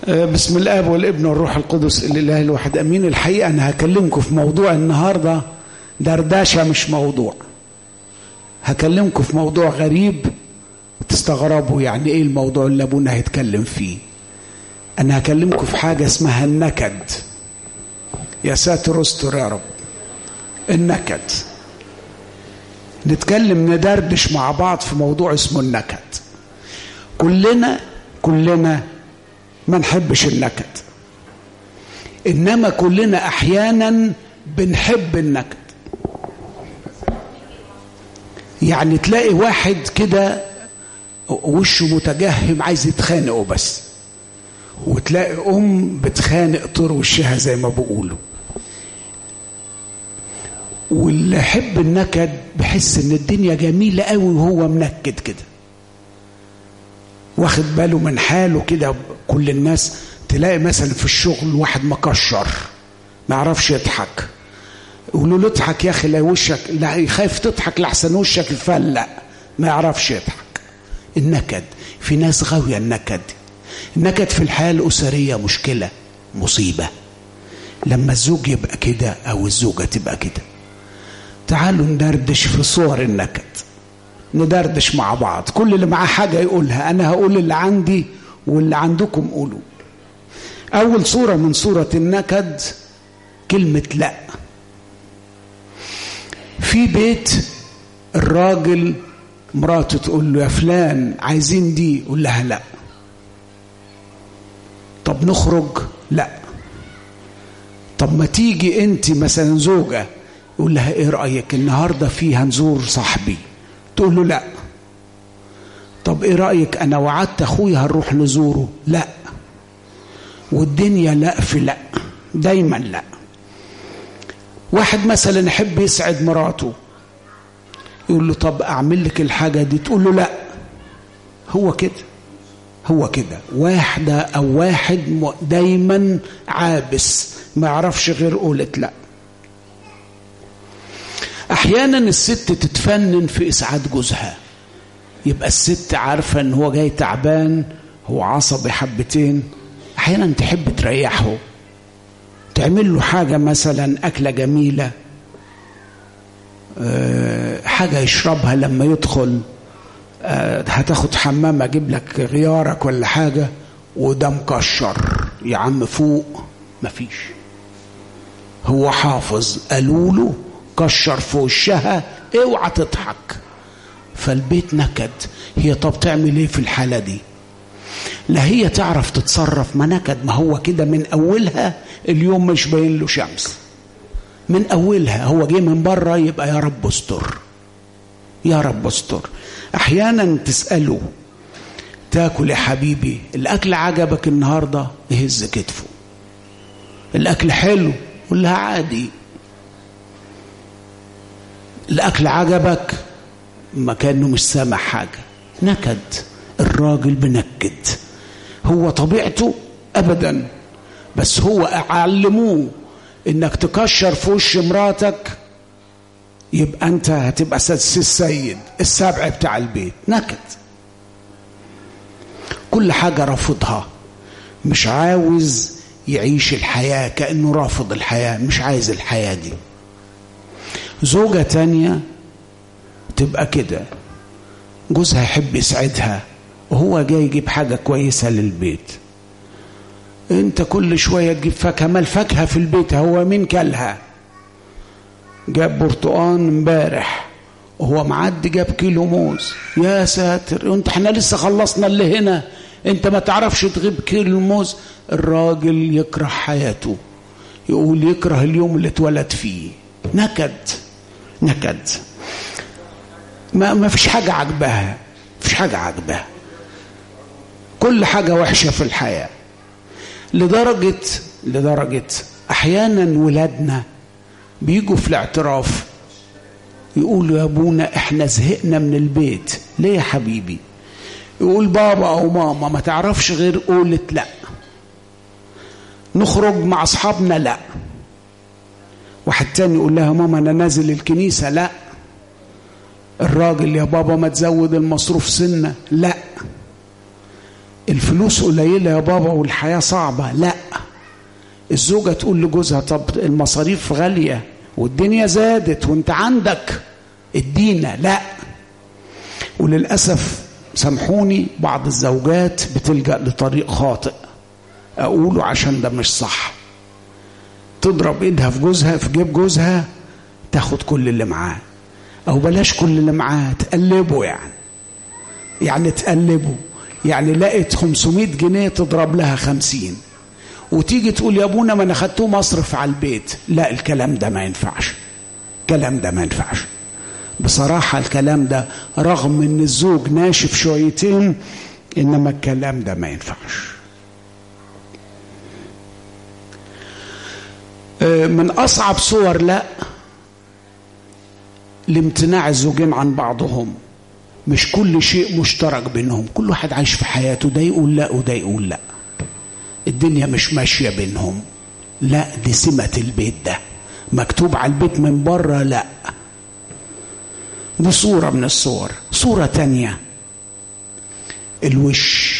بسم الآب والابن والروح القدس الإله الواحد أمين. الحقيقة أنا هكلمكم في موضوع النهاردة دردشة مش موضوع. هكلمكم في موضوع غريب تستغربوا يعني إيه الموضوع اللي أبونا هيتكلم فيه. أنا هكلمكم في حاجة اسمها النكد. يا ساتر استر يا رب. النكد. نتكلم ندردش مع بعض في موضوع اسمه النكد. كلنا ما نحبش النكد، إنما كلنا أحيانا بنحب النكد. يعني تلاقي واحد كده وشه متجهم عايز يتخانقه بس، وتلاقي بتخانق طر وشها زي ما بيقولوا. واللي يحب النكد بحس ان الدنيا جميلة قوي وهو منكد كده، واخد باله من حاله كده. كل الناس تلاقي مثلا في الشغل واحد مكشر ما يعرفش يضحك، يقولوا له اضحك يا اخي لا وشك، لا يخاف تضحك لحسن وشك يفلق، ما يعرفش يضحك. النكد في ناس غاوية النكد. النكد في الحياة الأسرية مشكلة، مصيبة لما الزوج يبقى كده أو الزوجة تبقى كده. تعالوا ندردش في صور النكد، ندردش مع بعض. كل اللي معاه حاجة يقولها، أنا هقول اللي عندي واللي عندكم قولوا. أول صورة من صورة النكد كلمة لا. في بيت الراجل مراته تقول له يا فلان عايزين دي، يقول لها لا. طب نخرج؟ لا. طب ما تيجي انت مثلا زوجة، يقول لها ايه رأيك النهاردة فيه هنزور صاحبي، تقول له لا. طب ايه رأيك انا وعدت اخويا هنروح نزوره، لا. والدنيا لا في لا، دايما لا. واحد مثلا يحب يسعد مراته، يقول له طب اعمل لك الحاجة دي، تقول له لا. هو كده واحدة او واحد دايما عابس ما يعرفش غير قولة لا. احيانا الست تتفنن في اسعاد جوزها، يبقى الست عارفة ان هو جاي تعبان، هو عصبي حبتين، احيانا تحب تريحه، تعمل له حاجة مثلا اكلة جميلة، حاجة يشربها لما يدخل، هتاخد حمام اجيب لك غيارك ولا حاجة، وده مكشر يا عم فوق، مفيش. هو حافظ قالوا له كشر في وشها اوعى تضحك، فالبيت نكد. هي طب تعمل ايه في الحالة دي؟ لا هي تعرف تتصرف، ما نكد، ما هو كده من اولها اليوم مش باين له شمس، من اولها هو جاي من بره، يبقى يا رب استر يا رب استر. احيانا تسأله تاكل يا حبيبي الاكل عجبك النهاردة، يهز كتفه. الاكل حلو، قول لها عادي. الاكل عجبك، ما كانه مش سامع حاجة. نكد. الراجل بنكد، هو طبيعته ابدا، بس هو علموه انك تكشر في وش مراتك يبقى انت هتبقى السيد السابع بتاع البيت. نكد. كل حاجة رافضها، مش عاوز يعيش الحياة، كأنه رافض الحياة، مش عايز الحياة دي. زوجة تانية تبقى كده، جوزها يحب يسعدها وهو جاي يجيب حاجة كويسة للبيت، انت كل شوية تجيب فاكهة. ما الفاكهة في البيت هو مين كلها؟ جاب برتقان امبارح وهو معدي جاب كيلو موز، يا ساتر انت احنا لسه خلصنا اللي هنا، انت ما تعرفش تغيب كيلو موز. الراجل يكره حياته، يقول يكره اليوم اللي اتولد فيه. نكد. ما فيش حاجة عجبها، فيش حاجة عجبها، كل حاجة وحشة في الحياة. لدرجة أحيانا ولادنا بيجوا في الاعتراف يقولوا يا ابونا احنا زهقنا من البيت. ليه يا حبيبي؟ يقول بابا او ماما ما تعرفش غير قولة لا. نخرج مع اصحابنا لا. واحد تاني يقول لها ماما انا نازل الكنيسة لا. الراجل يا بابا ما تزود المصروف سنة لا. الفلوس قليلة يا بابا والحياة صعبة. لا، الزوجة تقول لجوزها طب المصاريف غالية والدنيا زادت وانت عندك ادينا. لا، وللأسف سامحوني بعض الزوجات بتلجأ لطريق خاطئ أقوله عشان ده مش صح. تضرب ايدها في جوزها، في جيب جوزها، تاخد كل اللي معاه، او بلاش كل اللي معاه، تقلبه. يعني تقلبه، يعني لقيت 500 جنيه تضرب لها 50 وتيجي تقول يا ابونا ما انا خدته مصرف على البيت. لا، الكلام ده ما ينفعش، الكلام ده ما ينفعش بصراحة. الكلام ده رغم ان الزوج ناشف شويتين، انما الكلام ده ما ينفعش. من أصعب صور لا لامتناع الزوجين عن بعضهم. مش كل شيء مشترك بينهم، كل واحد عايش في حياته، ده يقول لا وده يقول لا، الدنيا مش ماشية بينهم. لا، دي سمة البيت، ده مكتوب على البيت من بره. لا، دي صورة من الصور. صورة تانية الوش.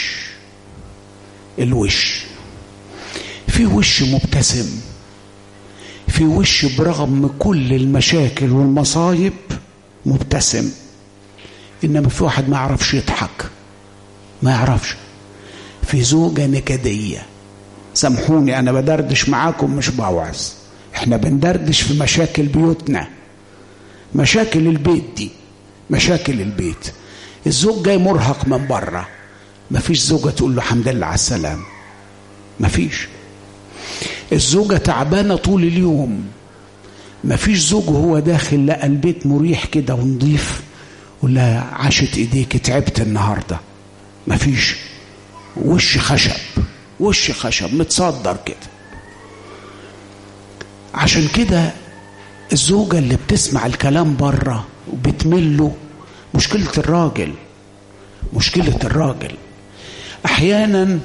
في وش مبتسم، في وش برغم كل المشاكل والمصايب مبتسم، إنما في واحد ما يعرفش يضحك، ما يعرفش. في زوجة نكدية. سامحوني أنا بدردش معاكم مش بوعظ، إحنا بندردش في مشاكل بيوتنا، مشاكل البيت دي، مشاكل البيت. الزوج جاي مرهق من بره، مفيش زوجة تقول له الحمد لله على السلام، مفيش. الزوجة تعبانة طول اليوم، مفيش زوج هو داخل لقى البيت مريح كده ونضيف ولا عاشت ايديك تعبت النهاردة. مفيش. وش خشب متصدر كده. عشان كده الزوجة اللي بتسمع الكلام بره وبتمله مشكلة الراجل. احيانا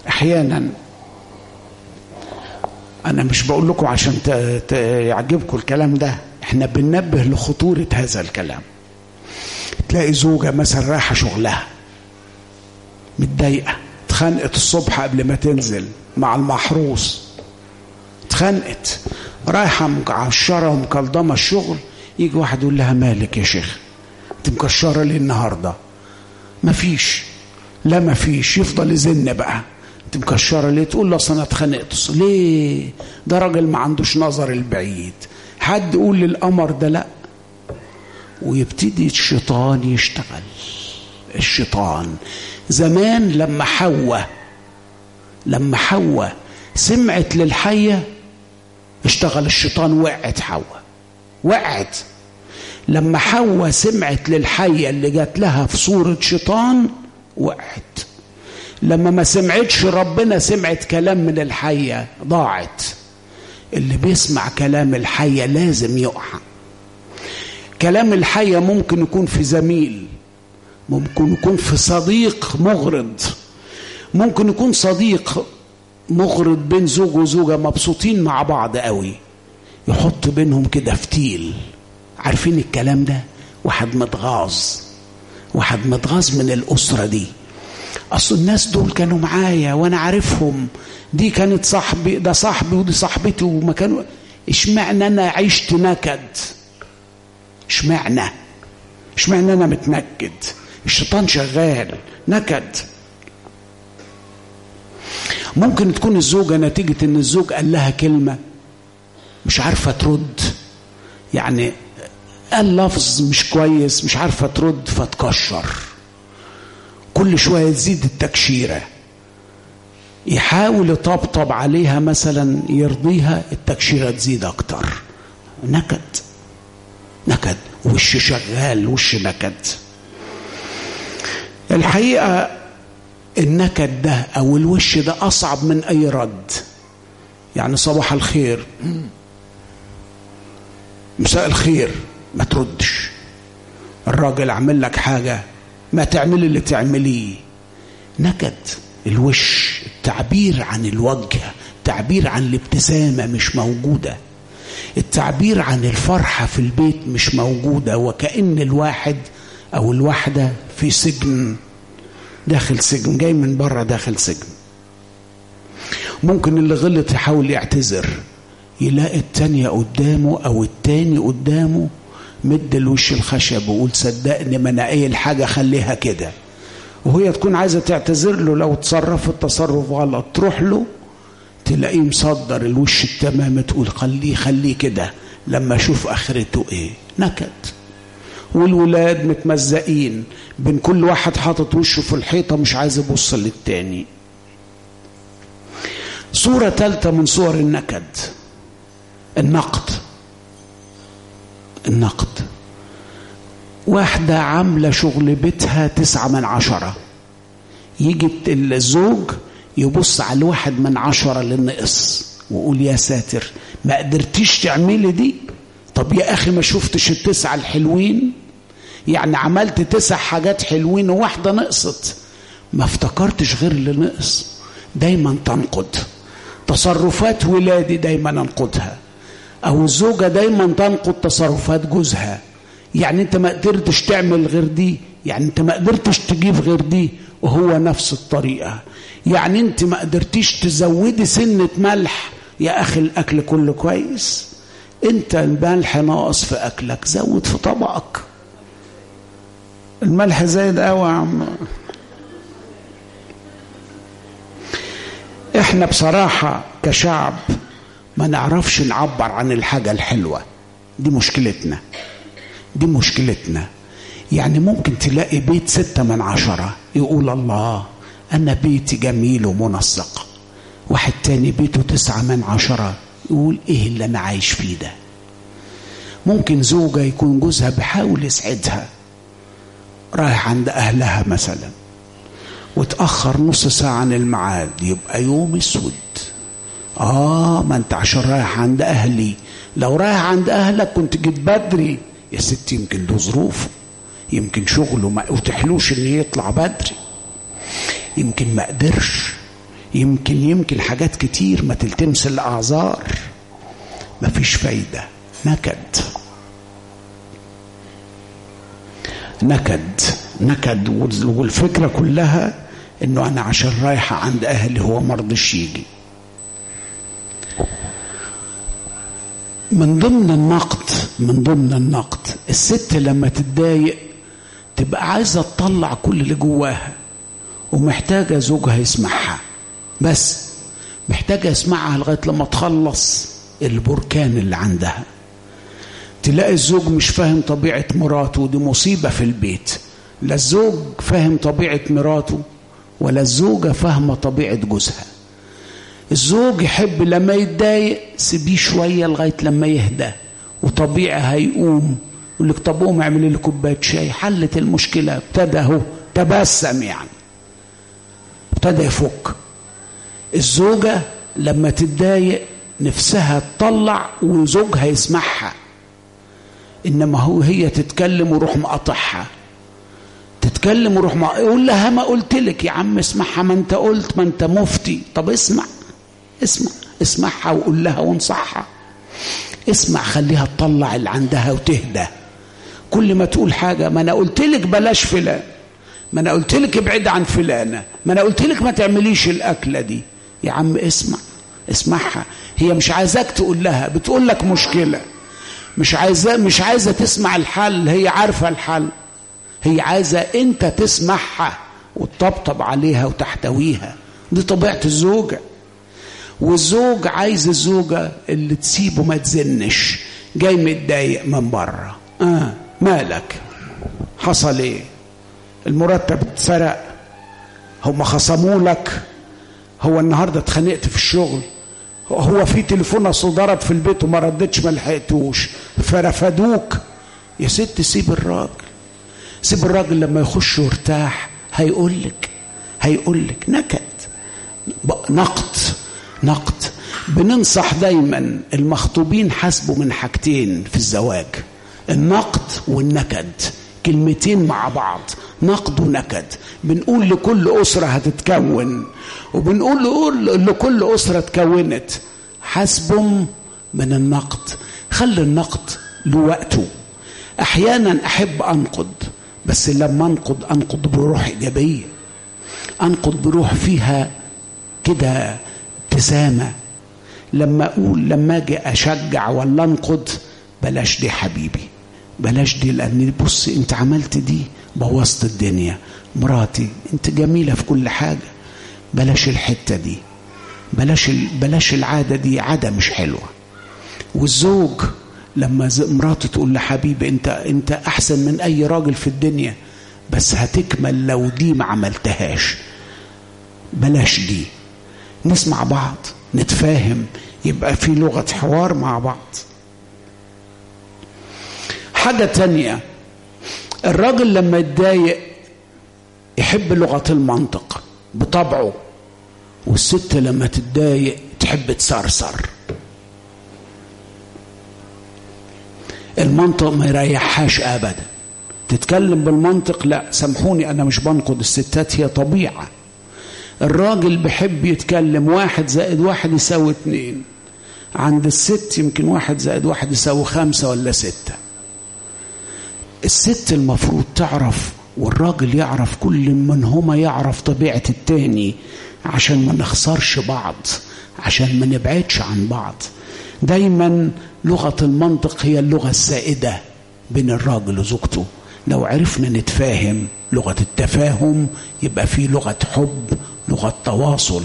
أنا مش بقول لكم عشان يعجبكم الكلام ده، إحنا بننبه لخطورة هذا الكلام. تلاقي زوجة مثلا رايحة شغلها متضايقة، اتخانقت الصبح قبل ما تنزل مع المحروس، اتخانقت، رايحة مكشرة ومكلضمة الشغل، يجي واحد يقول لها مالك يا شيخ انت مكشرة ليه النهاردة؟ مفيش. لا مفيش. يفضل يزن بقى، انت مكشره ليه؟ تقول له اصل انا اتخانقت. ليه؟ ده راجل ما عندوش نظر البعيد. حد يقول للقمر ده لا. ويبتدي الشيطان يشتغل. الشيطان زمان لما حواء سمعت للحية اشتغل الشيطان، وقعت. لما حواء سمعت للحية اللي جات لها في صورة شيطان وقعت. لما ما سمعتش ربنا، سمعت كلام من الحية، ضاعت. اللي بيسمع كلام الحية لازم يقع. كلام الحية ممكن يكون في زميل، ممكن يكون في صديق مغرض، ممكن يكون صديق مغرض بين زوج وزوجة مبسوطين مع بعض قوي، يحط بينهم كده فتيل. عارفين الكلام ده؟ واحد متغاظ من الأسرة دي، أصل الناس دول كانوا معايا وأنا عارفهم، دي كانت صاحبي، ده صاحبي ودي صاحبتي، وما كانوا. اشمعنى أنا عشت نكد؟ اشمعنى أنا متنكد؟ الشيطان شغال نكد. ممكن تكون الزوجة نتيجة ان الزوج قال لها كلمة مش عارفة ترد، يعني قال لفظ مش كويس مش عارفة ترد فتكشر، كل شوية تزيد التكشيرة، يحاول يطبطب عليها مثلا يرضيها، التكشيرة تزيد اكتر. نكد، وش شغال، وش نكد. الحقيقة النكد ده او الوش ده اصعب من اي رد. يعني صباح الخير، مساء الخير، ما تردش. الراجل عمل لك حاجة، ما تعمل اللي تعمليه. نكد. الوش، التعبير عن الوجه، التعبير عن الابتسامة مش موجودة، التعبير عن الفرحة في البيت مش موجودة، وكأن الواحد أو الواحدة في سجن داخل سجن، جاي من بره داخل سجن. ممكن اللي غلط يحاول يعتذر، يلاقي التانية قدامه أو التاني قدامه مد الوش الخشب ويقول صدقني ما أنا قايل حاجة خليها كده، وهي تكون عايزة تعتذر له لو تصرف التصرف غلط، تروح له تلاقيه مصدر الوش التمام، تقول خليه كده لما أشوف آخرته إيه. نكد. والولاد متمزقين بين كل واحد حاطط وشه في الحيطة مش عايز يبص للتاني. صورة ثالثة من صور النكد النقد. واحدة عاملة شغل بيتها 9/10، يجي الزوج يبص على 1/10 للنقص ويقول يا ساتر ما قدرتيش تعملي دي، طب يا أخي ما شفتش 9 الحلوين؟ يعني عملت 9 حاجات حلوين وواحدة نقصت، ما افتكرتش غير اللي نقص. دايما تنقد تصرفات ولادي، دايما انقدها، او الزوجة دايما تنقد تصرفات جوزها. يعني انت ما قدرتش تعمل غير دي، يعني انت ما قدرتش تجيب غير دي، وهو نفس الطريقة. يعني انت ما قدرتيش تزودي سنة ملح، يا اخي الاكل كله كويس، انت الملح ناقص في اكلك، زود في طبقك. الملح زايد قوي يا عم. احنا بصراحة كشعب ما نعرفش نعبر عن الحاجة الحلوة دي، مشكلتنا. يعني ممكن تلاقي بيت 6/10 يقول الله أنا بيتي جميل ومنسق، واحد تاني بيته 9/10 يقول إيه اللي أنا عايش فيه ده. ممكن زوجة يكون جوزها بيحاول يسعدها، رايح عند أهلها مثلا وتأخر نص ساعة عن الميعاد، يبقى يوم اسود. ما انت عشان رايح عند أهلي، لو رايح عند أهلك كنت جيت بدري. يا ستي يمكن له ظروفه، يمكن شغله ما يتيحلوش ان يطلع بدري، يمكن ما قدرش، يمكن حاجات كتير ما تلتمس الأعذار. ما فيش فايدة. نكد. والفكرة كلها انه انا عشان رايحة عند اهلي هو مرضش يجي. من ضمن النقد الست لما تتضايق تبقى عايزة تطلع كل اللي جواها، ومحتاجة زوجها يسمعها، بس محتاجة يسمعها لغاية لما تخلص البركان اللي عندها. تلاقي الزوج مش فاهم طبيعة مراته، ودي مصيبة في البيت. لا الزوج فاهم طبيعة مراته ولا الزوجة فاهمة طبيعة جوزها. الزوج يحب لما يتضايق سيبيه شوية لغاية لما يهدى، وطبيعي هيقوم يقول لك طب قوم اعملي لي كوباية شاي، حلت المشكلة، ابتدى اهو تبسم، يعني ابتدى يفك. الزوجة لما تتضايق نفسها تطلع وزوجها يسمعها، انما هي تتكلم وروح مقاطعها، يقول لها ما قلت لك يا عم اسمعها، ما انت قلت، ما انت مفتي. طب اسمعها وقول لها وانصحها. اسمع، خليها تطلع اللي عندها وتهدى. كل ما تقول حاجة، ما انا قلت لك بلاش فلان، ما انا قلت لك ابعد عن فلانة، ما انا قلت لك ما تعمليش الأكلة دي. يا عم اسمعها. هي مش عايزاك تقول لها، بتقول لك مشكلة، مش عايزة تسمع الحل، هي عارفة الحل، هي عايزة انت تسمعها وتطبطب عليها وتحتويها. دي طبيعة الزوجة. والزوج عايز الزوجة اللي تسيبه ما تزنش، جاي متضايق من بره، مالك، حصل ايه، المرتب اتسرق، هم خصموا لك، هو النهارده اتخانقت في الشغل، هو في تليفون صدرت في البيت وما ردتش ما لحقتوش فرفدوك. يا ست سيب الراجل لما يخش وارتاح هيقول لك. نقد. بننصح دايما المخطوبين حسبوا من حاجتين في الزواج، النقد والنكد، كلمتين مع بعض، نقد ونكد. بنقول لكل أسرة هتتكون، وبنقول لكل أسرة اتكونت، حسبهم من النقد. خلي النقد لوقته. أحيانا أحب أنقد، بس لما أنقد بروح إيجابية، أنقض بروح فيها كده ابتسامة. لما أجي أشجع ولا أنقض، بلاش دي حبيبي، بلاش دي، لأن بص أنت عملت دي بوظت الدنيا، مراتي أنت جميلة في كل حاجة، بلاش الحتة دي، بلاش العادة دي، عادة مش حلوة. والزوج لما مراته تقول لحبيبي أنت أحسن من أي راجل في الدنيا، بس هتكمل لو دي ما عملتهاش، بلاش دي. نسمع بعض، نتفاهم، يبقى في لغة حوار مع بعض. حاجة تانية، الراجل لما يتضايق يحب لغة المنطق بطبعه، والست لما تتضايق تحب تصرصر. المنطق ما يريحهاش أبدا، تتكلم بالمنطق لا. سامحوني أنا مش بنقد الستات، هي طبيعة. الراجل بيحب يتكلم 1 زائد 1 يساوي 2، عند الست يمكن 1 زائد 1 يساوي 5 ولا 6. الست المفروض تعرف والراجل يعرف، كل منهما يعرف طبيعة التاني، عشان ما نخسرش بعض، عشان ما نبعدش عن بعض. دايما لغة المنطق هي اللغة السائدة بين الراجل وزوجته. لو عرفنا نتفاهم، لغة التفاهم، يبقى في لغة حب، لغة تواصل.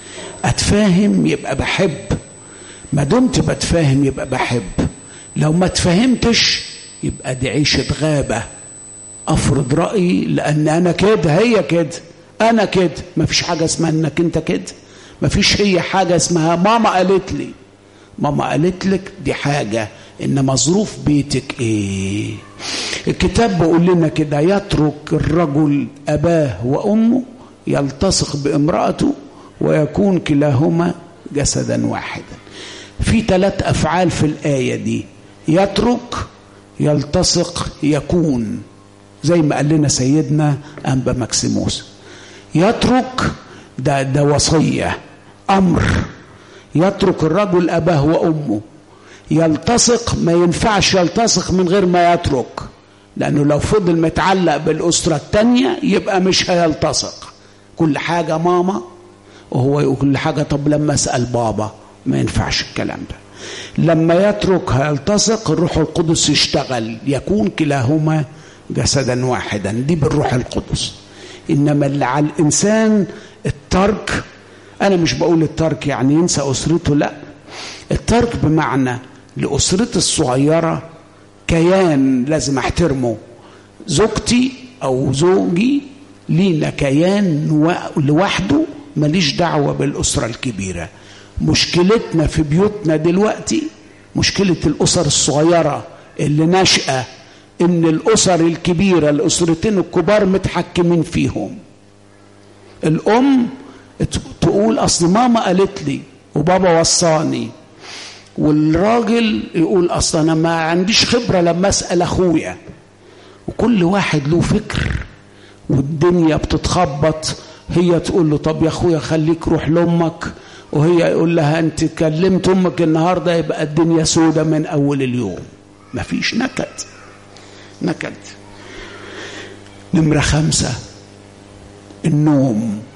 أتفاهم يبقى بحب، ما دمت بتفاهم يبقى بحب. لو ما تفهمتش يبقى دي عيشة غابة، أفرض رأيي لأن أنا كده، هي كده، أنا كده. ما فيش حاجة اسمها أنك أنت كده، ما فيش هي حاجة اسمها ماما قالت لي، ماما قالت لك دي حاجة، إنما ظروف بيتك إيه. الكتاب بيقول لنا كده: يترك الرجل أباه وأمه يلتصق بامرأته ويكون كلاهما جسدا واحدا. في 3 أفعال في الآية دي: يترك، يلتصق، يكون، زي ما قال لنا سيدنا أنبا مكسيموس. يترك ده وصية، أمر. يترك الرجل أباه وأمه. يلتصق، ما ينفعش يلتصق من غير ما يترك، لأنه لو فضل متعلق بالأسرة التانية يبقى مش هيلتصق. كل حاجة ماما وهو يقول كل حاجة طب لما أسأل بابا، ما ينفعش الكلام ده. لما يترك هيلتصق، الروح القدس يشتغل، يكون كلاهما جسدا واحدا، دي بالروح القدس. إنما اللي على الإنسان الترك. أنا مش بقول الترك يعني ينسى أسرته، لا، الترك بمعنى لأسرتي الصغيرة كيان لازم أحترمه. زوجتي أو زوجي لينا كيان لوحده، ماليش دعوة بالأسرة الكبيرة. مشكلتنا في بيوتنا دلوقتي مشكلة الأسر الصغيرة اللي نشأة، إن الأسر الكبيرة، الأسرتين الكبار متحكمين فيهم. الأم تقول أصل ماما قالت لي وبابا وصاني، والراجل يقول أصل أنا ما عنديش خبرة لما أسأل أخويا. وكل واحد له فكر، والدنيا بتتخبط. هي تقول له طب يا أخويا خليك روح لأمك، وهي يقول لها أنت كلمت أمك النهاردة، يبقى الدنيا سودة من أول اليوم. مفيش نكد. نمرة 5: النوم.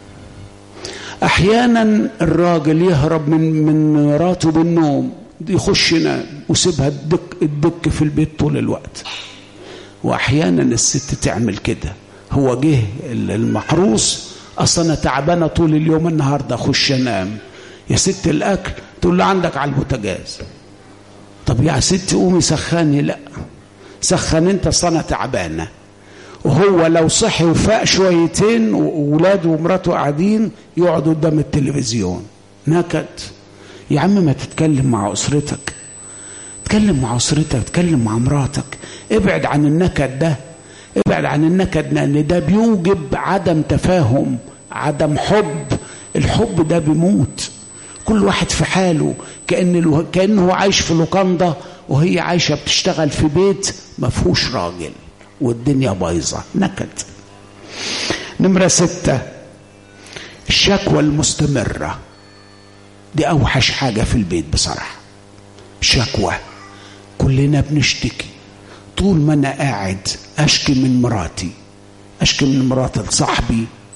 أحيانا الراجل يهرب من مراته بالنوم، يخش ينام وسيبها تدك في البيت طول الوقت. وأحيانا الست تعمل كده، هو جه المحروس أصلا أنا تعبانة طول اليوم النهاردة، أخش أنام. يا ست الأكل، تقول له عندك على البوتاجاز. طب يا ست قومي سخني، لا سخن أنت، أصلا تعبانة. وهو لو صحي وفاق شويتين وولاده ومراته قاعدين يقعدوا قدام التلفزيون. نكد. يا عم ما تتكلم مع أسرتك، تكلم مع أسرتك، تكلم مع مراتك. ابعد عن النكد ده، ابعد عن النكد، لأن ده بيوجب عدم تفاهم، عدم حب. الحب ده بيموت. كل واحد في حاله، كأنه عايش في لوكاندا وهي عايشة بتشتغل في بيت ما فيهوش راجل، والدنيا بايظة. نكد. نمرة 6: الشكوى المستمرة. دي أوحش حاجة في البيت بصراحة. شكوى، كلنا بنشتكي. طول ما أنا قاعد أشكي من مراتي، أشكي من مرات صاحبي،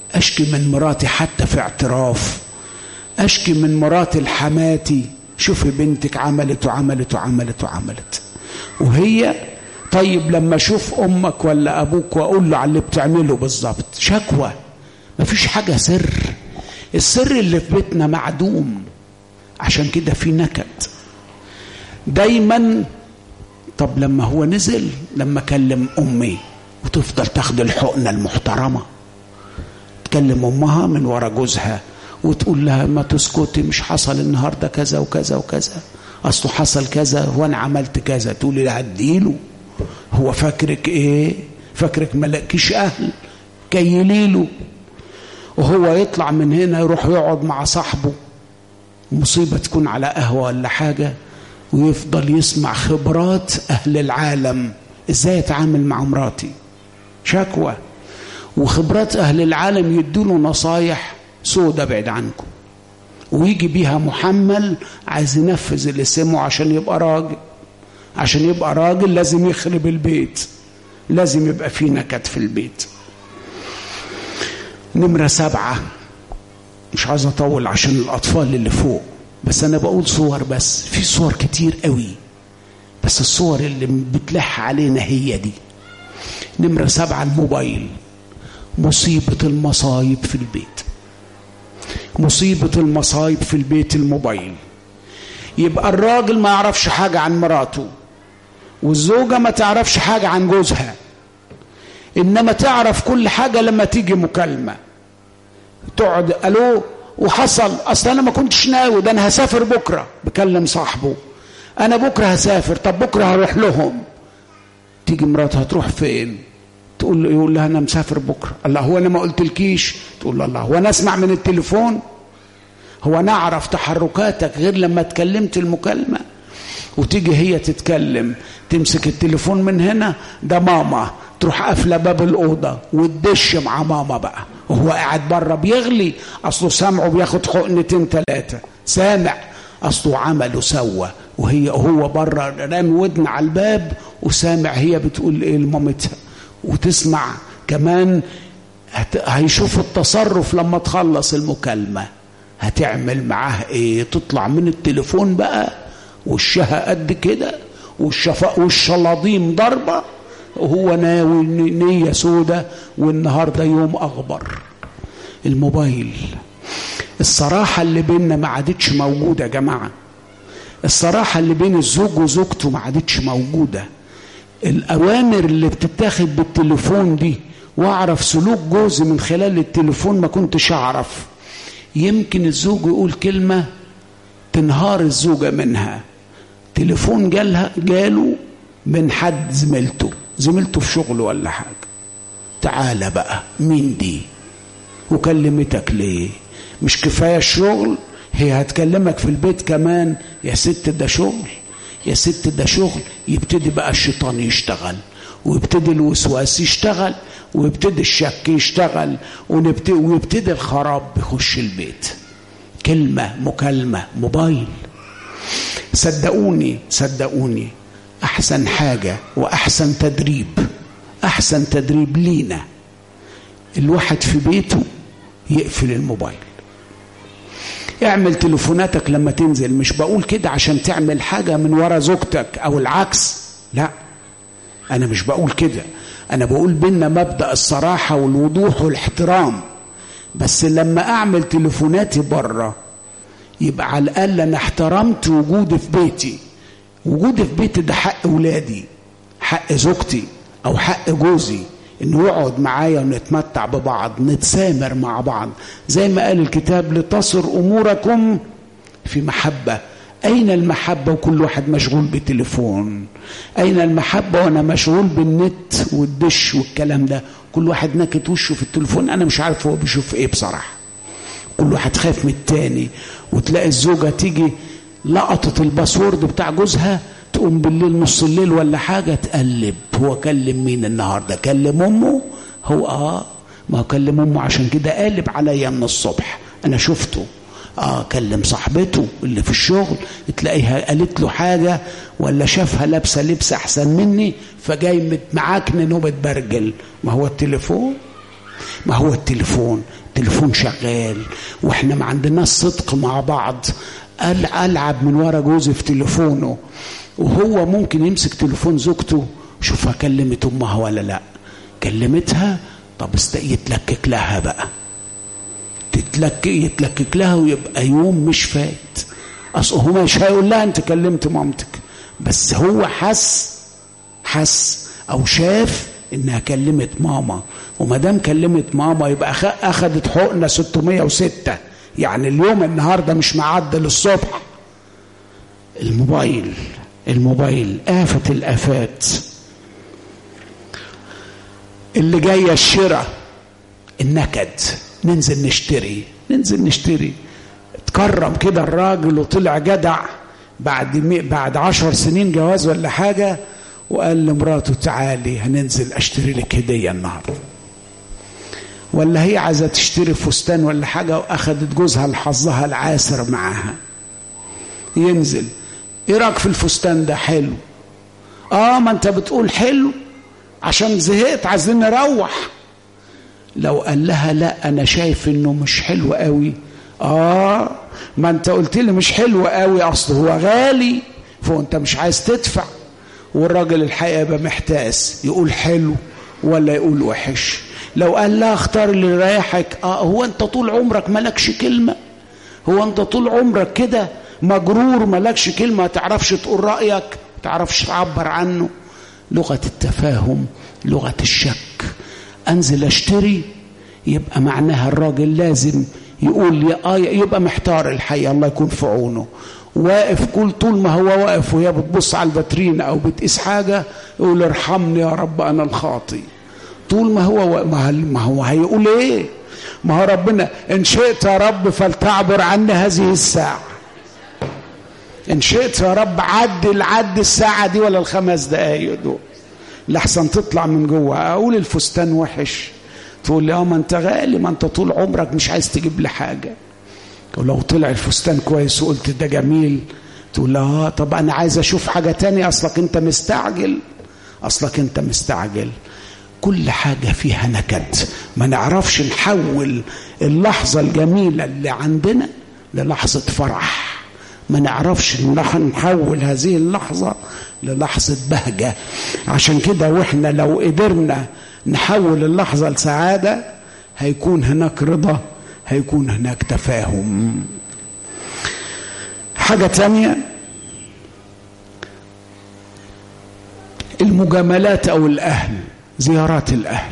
اشكي من مراتي حتى في اعتراف، اشكي من مراتي لحماتي، شوفي بنتك عملت وعملت وعملت وعملت. وهي طيب لما اشوف امك ولا ابوك واقول له على اللي بتعمله بالظبط، شكوى. مفيش حاجه سر، السر اللي في بيتنا معدوم، عشان كده في نكد دايما. طب لما هو نزل، لما كلم امي وتفضل تاخد الحقنه المحترمه، تكلم امها من ورا جوزها وتقول لها ما تسكتي، مش حصل النهارده كذا وكذا وكذا، اصله حصل كذا وانا عملت كذا، تقولي لها اديله، هو فاكرك ايه؟ فاكرك ملكيش اهل؟ كيليله. وهو يطلع من هنا يروح يقعد مع صاحبه، مصيبه تكون على قهوه ولا حاجه، ويفضل يسمع خبرات اهل العالم ازاي اتعامل مع مراتي، شكوى. وخبرات اهل العالم يدوله نصايح سودة بعيد عنكم، ويجي بيها محمل عايز ينفذ اللي سمعه عشان يبقى راجل. عشان يبقى راجل لازم يخرب البيت، لازم يبقى فيه نكد في البيت. نمرة 7، مش عايز اطول عشان الاطفال اللي فوق، بس انا بقول صور، بس في صور كتير قوي، بس الصور اللي بتلح علينا هي دي. نمرة 7 الموبايل. مصيبة المصايب في البيت، مصيبة المصايب في البيت الموبايل. يبقى الراجل ما يعرفش حاجة عن مراته، والزوجة ما تعرفش حاجة عن جوزها، إنما تعرف كل حاجة لما تيجي مكالمة. تقعد ألو وحصل، أصلا أنا ما كنتش ناوي، ده أنا هسافر بكرة، بكلم صاحبه أنا بكرة هسافر، طب بكرة هروح لهم. تيجي مراته هتروح فين؟ يقول لها أنا مسافر بكرة. الله، هو أنا ما قلتلكيش؟ تقول له الله، هو أنا أسمع من التليفون؟ هو أنا أعرف تحركاتك غير لما اتكلمت المكالمة؟ وتيجي هي تتكلم، تمسك التليفون من هنا، ده ماما، تروح قافله باب الأوضة وتدش مع ماما بقى، وهو قاعد بره بيغلي، أصله سامعه بياخد حقنتين 3، سامع أصله عمل وسوى، وهو بره رامي ودن على الباب وسامع هي بتقول إيه لمامتها، وتسمع كمان. هيشوف التصرف لما تخلص المكالمة هتعمل معاه ايه. تطلع من التليفون بقى وشها قد كده، والشفاء والشلاضيم ضربة، وهو ناوي نية سودة، والنهاردة يوم أغبر. الموبايل. الصراحة اللي بيننا ما عادتش موجودة يا جماعة، الصراحة اللي بين الزوج وزوجته ما عادتش موجودة. الأوامر اللي بتتاخد بالتليفون دي، واعرف سلوك جوزي من خلال التليفون ما كنتش اعرف. يمكن الزوج يقول كلمة تنهار الزوجة منها، تليفون جاله من حد زميلته في شغله ولا حاجة، تعالى بقى مين دي وكلمتك ليه؟ مش كفاية الشغل، هي هتكلمك في البيت كمان. يا ست ده شغل، يا ست ده شغل. يبتدي بقى الشيطان يشتغل، ويبتدي الوسواس يشتغل، ويبتدي الشك يشتغل، ويبتدي الخراب يخش البيت. كلمة، مكالمة، موبايل. صدقوني أحسن حاجة وأحسن تدريب لينا الواحد في بيته يقفل الموبايل. اعمل تليفوناتك لما تنزل، مش بقول كده عشان تعمل حاجة من ورا زوجتك أو العكس، لا، أنا مش بقول كده، أنا بقول بينا مبدأ الصراحة والوضوح والاحترام. بس لما أعمل تليفوناتي بره يبقى على الأقل أنا احترمت وجودي في بيتي. وجودي في بيتي ده حق أولادي، حق زوجتي أو حق جوزي، إنه يقعد معايا ونتمتع ببعض، نتسامر مع بعض، زي ما قال الكتاب لتصر أموركم في محبة. أين المحبة وكل واحد مشغول بالتليفون؟ أين المحبة وأنا مشغول بالنت والدش والكلام ده؟ كل واحد ناكت وشه في التليفون، أنا مش عارف هو بيشوف إيه بصراحة. كل واحد خايف من التاني. وتلاقي الزوجة تيجي لقطت الباسورد بتاع جوزها، تقوم بالليل نص الليل ولا حاجة تقلب، هو كلم مين النهاردة؟ كلم أمه؟ هو ما كلم أمه، عشان كده قالب عليا من الصبح، أنا شفته. كلم صاحبته اللي في الشغل، تلاقيها قالت له حاجة، ولا شافها لابسة لبس أحسن مني، فجاي معاكنن ومتبرجل. ما هو التليفون. ما هو التليفون شغال واحنا ما عندناش صدق مع بعض. ألعب من ورا جوزي في تليفونه، وهو ممكن يمسك تليفون زوجته شوفها كلمت امها ولا لا. كلمتها، طب يتلكك لها بقى، يتلكك لها ويبقى يوم مش فات. اصل هو مش هيقول لها انت كلمت مامتك، بس هو حس او شاف انها كلمت ماما، وما دام كلمت ماما يبقى اخذت حقنه 606. يعني اليوم النهارده مش معدل الصبح. الموبايل آفة الآفات. اللي جايه الشراء، النكد، ننزل نشتري. اتكرم كده الراجل وطلع جدع بعد 10 سنين جواز ولا حاجه، وقال لمراته تعالي هننزل اشتري لك هديه النهارده. ولا هي عايزه تشتري فستان ولا حاجه، واخدت جوزها لحظها العاسر معاها. ينزل، ايه رايك في الفستان ده؟ حلو. ما انت بتقول حلو عشان زهقت عايزين نروح. لو قال لها لا انا شايف انه مش حلو قوي، ما انت قلت لي مش حلو قوي، اصله هو غالي فانت مش عايز تدفع. والراجل الحقيقه يبقى محتاس، يقول حلو ولا يقول وحش. لو قال لها اختار اللي يريحك، هو انت طول عمرك مالكش كلمه؟ هو انت طول عمرك كده مجرور مالكش كلمه؟ ما تعرفش تقول رايك، ما تعرفش تعبر عنه. لغه التفاهم، لغه الشك. انزل اشتري يبقى معناها الراجل لازم يقول يبقى محتار الحقيقه، الله يكون في عونه. واقف طول ما هو واقف وهي بتبص على الباترين او بتقيس حاجه يقول ارحمني يا رب انا الخاطي. طول ما هو ما هو هيقول ايه؟ ما هو ربنا ان شئت يا رب فلتعبر عني هذه الساعه. ان شئت يا رب عد الساعه دي ولا ال5 دقايق دول، لحسن تطلع من جوه. اقول الفستان وحش، تقول لي ما انت غالي، ما انت طول عمرك مش عايز تجيب لي حاجه. ولو طلع الفستان كويس وقلت ده جميل، تقول له طب انا عايز اشوف حاجه تانية، اصلك انت مستعجل. كل حاجه فيها نكد. ما نعرفش نحول اللحظه الجميله اللي عندنا للحظه فرح، ما نعرفش نحول هذه اللحظه للحظه بهجه. عشان كده واحنا لو قدرنا نحول اللحظه لسعاده هيكون هناك رضا، هيكون هناك تفاهم. حاجة تانية، المجاملات او الاهل، زيارات الاهل.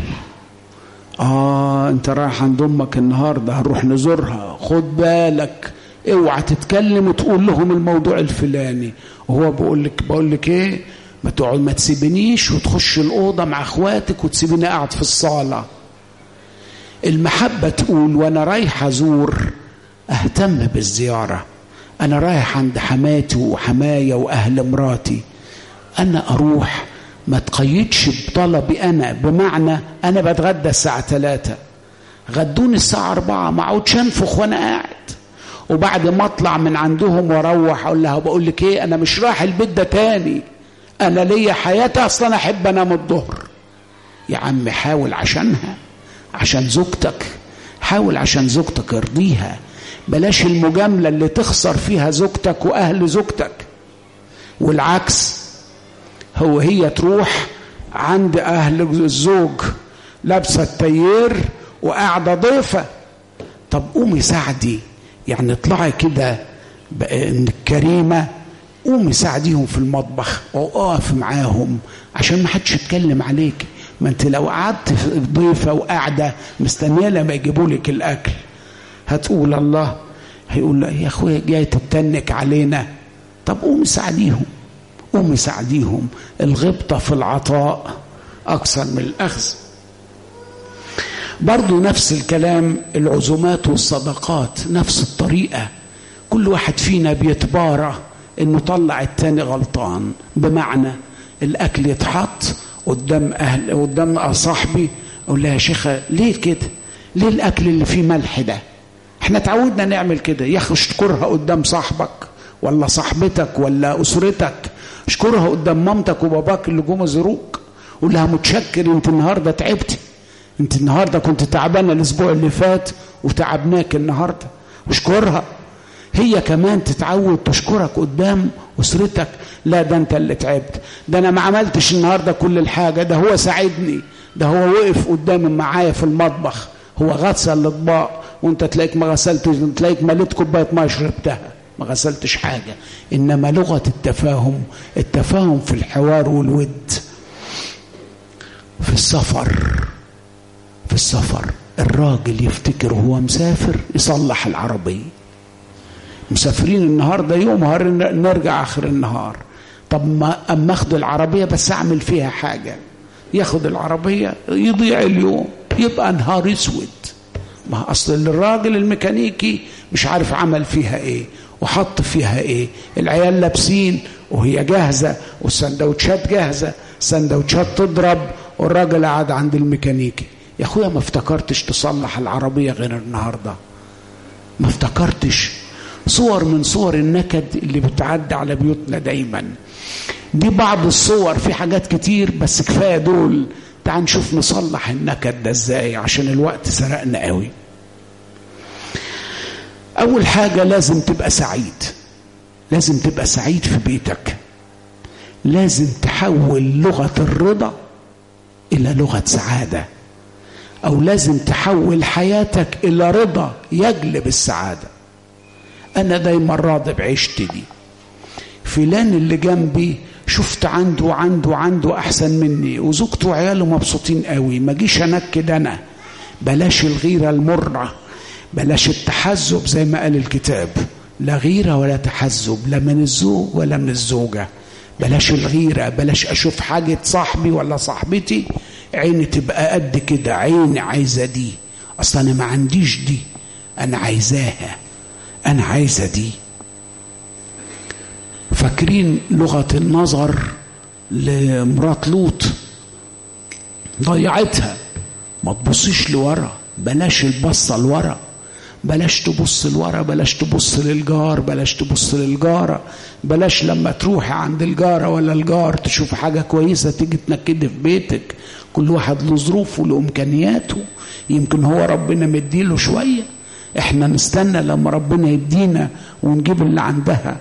انت رايح عند امك النهارده هنروح نزورها، خد بالك اوعى تتكلم وتقول لهم الموضوع الفلاني. وهو بقول لك ايه، ما تسيبنيش وتخش الاوضه مع اخواتك وتسيبني قاعد في الصاله. المحبة تقول وانا رايح ازور اهتم بالزيارة. انا رايح عند حماتي وحماية واهل مراتي، انا اروح ما تقيدش بطلبي انا. بمعنى انا بتغدى الساعة 3، غدوني الساعة 4، ما اقعدش انفخ وانا قاعد. وبعد ما اطلع من عندهم واروح اقول لها بقول لك ايه، انا مش رايح البيت ده تاني، انا ليا حياتي اصلا، احب انام الظهر. يا عم حاول عشان زوجتك، حاول عشان زوجتك ارضيها. بلاش المجاملة اللي تخسر فيها زوجتك واهل زوجتك. والعكس، هي تروح عند اهل الزوج لابسه التيير وقاعده ضيفه، طب قومي ساعدي، يعني اطلعي كده كريمه، قومي ساعديهم في المطبخ واقف معاهم عشان ما حدش يتكلم عليك. ما انت لو قعدت ضيفه وقاعده مستنيه لما يجيبوا لك الاكل هتقول الله، هيقول يا اخويا جاي تتنك علينا. طب قومي ساعديهم. الغبطه في العطاء اكثر من الاخذ. برضو نفس الكلام، العزومات والصدقات نفس الطريقه. كل واحد فينا بيتبارى انه طلع التاني غلطان. بمعنى الاكل يتحط قدام صاحبي، اقول لها يا شيخه ليه كده؟ ليه الاكل اللي فيه ملح ده؟ احنا تعودنا نعمل كده. يا اخي اشكرها قدام صاحبك ولا صاحبتك ولا اسرتك، اشكرها قدام مامتك وباباك اللي جم يزوروك، قول لها متشكر انت النهارده تعبتي، انت النهاردة كنت تعبانة الاسبوع اللي فات وتعبناك النهاردة، اشكرها. هي كمان تتعود تشكرك قدام أسرتك. لا ده انت اللي تعبت، ده انا ما عملتش النهاردة كل الحاجة، ده هو ساعدني، ده هو وقف قدامي معايا في المطبخ، هو غسل الاطباق وانت تلاقيك ما غسلتش، تلاقيك مليت كوبايه ميه شربتها، ما غسلتش حاجه. انما لغه التفاهم في الحوار والود. في السفر الراجل يفتكر هو مسافر يصلح العربيه. مسافرين النهارده يوم نرجع اخر النهار، طب ما اما اخد العربيه بس اعمل فيها حاجه، ياخد العربيه يضيع اليوم، يبقى نهار اسود. ما اصل الراجل الميكانيكي مش عارف عمل فيها ايه وحط فيها ايه. العيال لابسين وهي جاهزه والسندوتشات جاهزه، سندوتشات تضرب والراجل قاعد عند الميكانيكي. يا اخويا ما افتكرتش تصلح العربيه غير النهارده، ما افتكرتش. صور من صور النكد اللي بتعدي على بيوتنا دايما. دي بعض الصور، في حاجات كتير بس كفايه دول. تعال نشوف نصلح النكد ده ازاي عشان الوقت سرقنا قوي. اول حاجه لازم تبقى سعيد، لازم تبقى سعيد في بيتك. لازم تحول لغه الرضا الى لغه سعاده، او لازم تحول حياتك الى رضا يجلب السعاده. انا دايما راضي بعيشتي دي. فلان اللي جنبي شفت عنده احسن مني وزوجته وعياله مبسوطين قوي، ما جيش انكد انا. بلاش الغيره المره، بلاش التحزب زي ما قال الكتاب، لا غيره ولا تحزب، لا من الزوج ولا من الزوجه. بلاش الغيره، بلاش اشوف حاجه صاحبي ولا صاحبتي عيني تبقى قد كده، عيني عايزه دي، اصلا انا ما عنديش دي، انا عايزاها، انا عايزه دي. فاكرين لغة النظر لمرات لوط؟ ضيعتها. ما تبصيش لورا، بلاش البصة لورا، بلاش تبص لورا، بلاش تبص للجار، بلاش تبص للجارة، بلاش لما تروحي عند الجارة ولا الجار تشوف حاجة كويسة تيجي تنكدي في بيتك. كل واحد له ظروفه وله إمكانياته، يمكن هو ربنا مديله شوية، احنا نستنى لما ربنا يدينا ونجيب اللي عندها.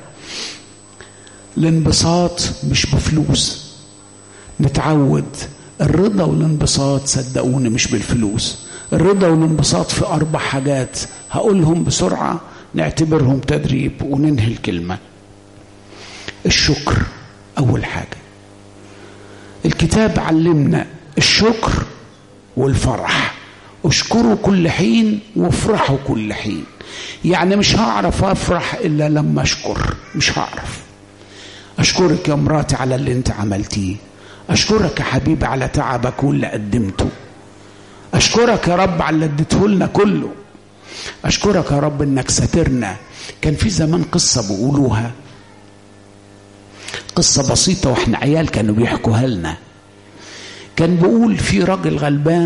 الانبساط مش بفلوس، نتعود. الرضا والانبساط صدقوني مش بالفلوس. الرضا والانبساط في 4 حاجات هقولهم بسرعة نعتبرهم تدريب وننهي الكلمة. الشكر أول حاجة. الكتاب علمنا الشكر والفرح. اشكروا كل حين وافرحوا كل حين. يعني مش هعرف افرح الا لما اشكر، مش هعرف. اشكرك يا مراتي على اللي انت عملتيه، اشكرك يا حبيبي على تعبك واللي قدمته، اشكرك يا رب على اللي اديته لنا كله، اشكرك يا رب انك ساترنا. كان في زمان قصة بيقولوها، قصة بسيطة واحنا عيال كانوا بيحكوها لنا. كان بيقول في راجل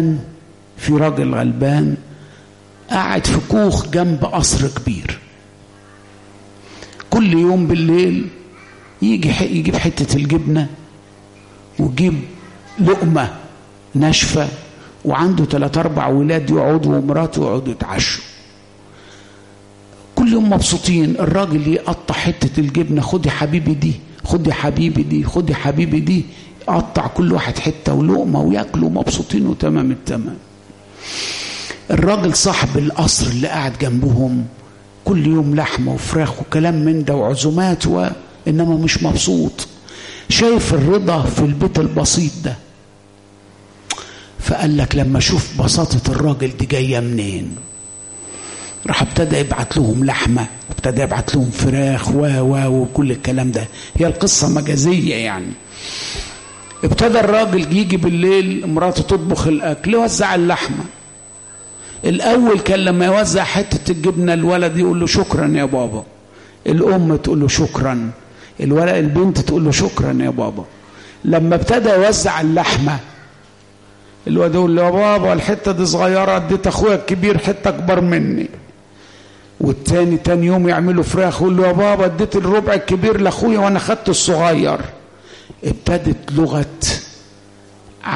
غلبان قاعد في كوخ جنب قصر كبير. كل يوم بالليل يجيب حتة الجبنة ويجيب لقمة ناشفة، وعنده 3-4 ولاد يقعدوا ومراته يقعدوا يتعشوا. كل يوم مبسوطين. الراجل يقطع حتة الجبنة، خد يا حبيبي دي، خد يا حبيبي دي، خد يا حبيبي دي، قطع كل واحد حتة ولقمة وياكلوا مبسوطين وتمام التمام. الراجل صاحب القصر اللي قاعد جنبهم كل يوم لحمة وفراخ وكلام من ده وعزومات إنما مش مبسوط، شايف الرضا في البيت البسيط ده. فقال لك لما اشوف بساطة الراجل دي جاية منين، راح ابتدى يبعت لهم لحمة وابتدى يبعت لهم فراخ وكل الكلام ده. هي القصة مجازية يعني. ابتدى الراجل يجي بالليل مراته تطبخ الأكل يوزع اللحمة. الأول كان لما يوزع حتة الجبنة الولد يقول له شكرا يا بابا، الأم تقول له شكرا، البنت تقول له شكرا يا بابا. لما ابتدى يوزع اللحمة الولد يقول له يا بابا الحتة دي صغيرة، اديت أخويا الكبير حتة أكبر مني. والتاني تاني يوم يعملوا فراخ يقول له يا بابا اديت الربع الكبير لأخويا وأنا خدت الصغير. ابتدت لغة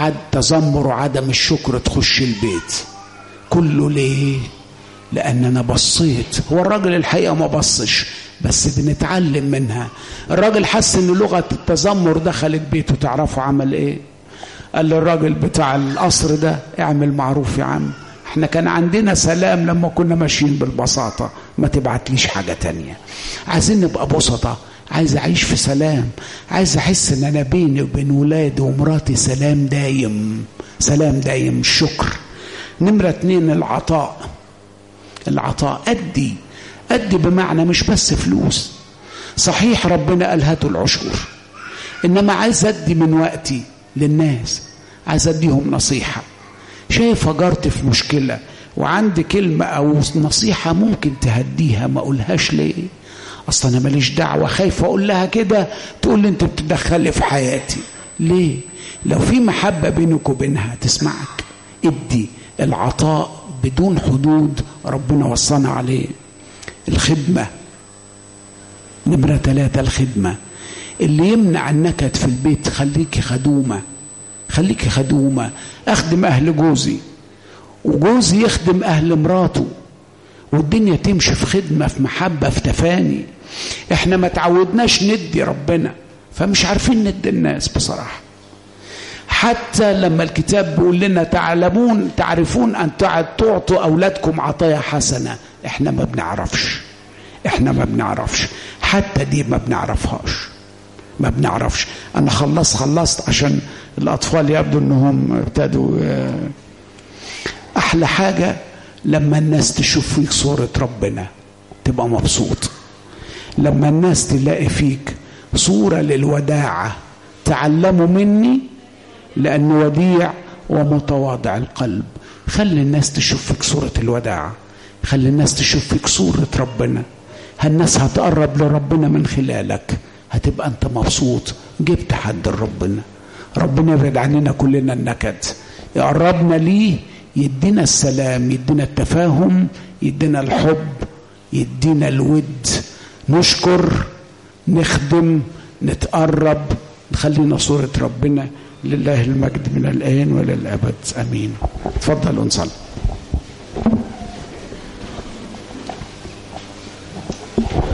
تذمر وعدم الشكر تخش البيت كله. ليه؟ لأن أنا بصيت. هو الراجل الحقيقة ما بصش، بس بنتعلم منها. الراجل حس إن لغة التذمر دخلت بيته. تعرفوا عمل إيه؟ قال للراجل بتاع القصر ده اعمل معروف يا عم، احنا كان عندنا سلام لما كنا ماشيين بالبساطة، ما تبعتليش حاجة تانية. عايزين نبقى بسطة، عايز أعيش في سلام، عايز أحس إن أنا بيني وبين ولادي ومراتي سلام دايم، سلام دايم. الشكر. نمرة 2 العطاء. العطاء أدي بمعنى مش بس فلوس. صحيح ربنا قال هاتوا العشور، إنما عايز أدي من وقتي للناس، عايز أديهم نصيحة. شايف جارتي في مشكلة وعندي كلمة أو نصيحة ممكن تهديها، ما أقولهاش ليه؟ أصلا أنا ماليش دعوة، خايف أقول لها كده تقول لي أنت بتدخلي في حياتي. ليه؟ لو في محبة بينك وبينها تسمعك. ادي. العطاء بدون حدود ربنا وصانا عليه. الخدمة. نمرة 3 الخدمة. اللي يمنع النكد في البيت خليكي خدومة، خليكي خدومة. أخدم أهل جوزي وجوزي يخدم أهل مراته، والدنيا تمشي في خدمة، في محبة، في تفاني. احنا ما تعودناش ندي ربنا، فمش عارفين ندي الناس بصراحة. حتى لما الكتاب بيقول لنا تعرفون أن تعطوا أولادكم عطايا حسنة، احنا ما بنعرفش، حتى دي ما بنعرفش. أنا خلصت عشان الأطفال يبدو أنهم ابتدوا. أحلى حاجة لما الناس تشوف فيك صورة ربنا تبقى مبسوط. لما الناس تلاقي فيك صورة للوداعة. تعلموا مني لأن وديع ومتواضع القلب. خلي الناس تشوف فيك صورة الوداعة، خلي الناس تشوف فيك صورة ربنا. الناس هتقرب لربنا من خلالك، هتبقى أنت مبسوط. جبت حد لربنا. ربنا يبعد عننا كلنا النكد، يقربنا ليه، يدينا السلام، يدينا التفاهم، يدينا الحب، يدينا الود. نشكر، نخدم، نتقرب، نخلينا صورة ربنا. لله المجد من الآن وللأبد آمين. تفضلوا نصلي.